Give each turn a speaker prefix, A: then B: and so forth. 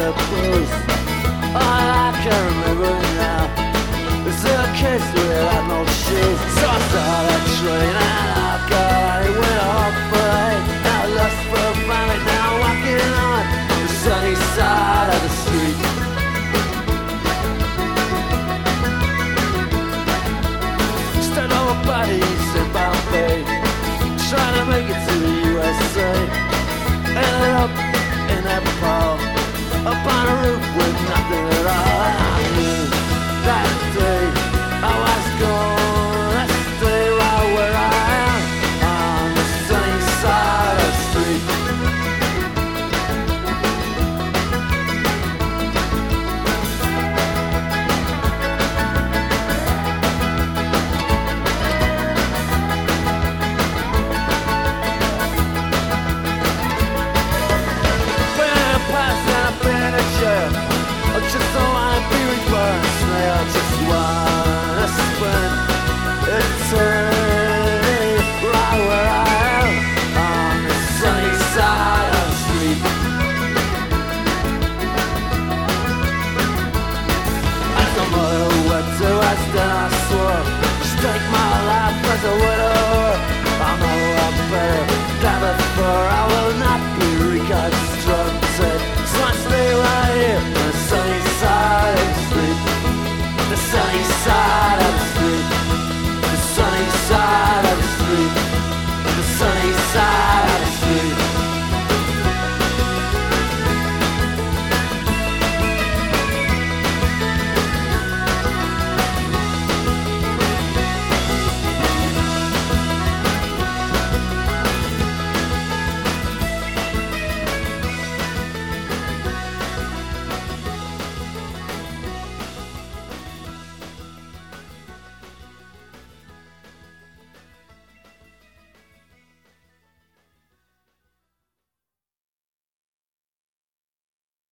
A: the blues. All I can remember now is the kids without no shoes. So I saw that train and I got it, went off parade. Now lost for a family, now walking on the sunny side of the street. Stand over bodies in Bombay, trying to make it to the USA. Ended up in that ball.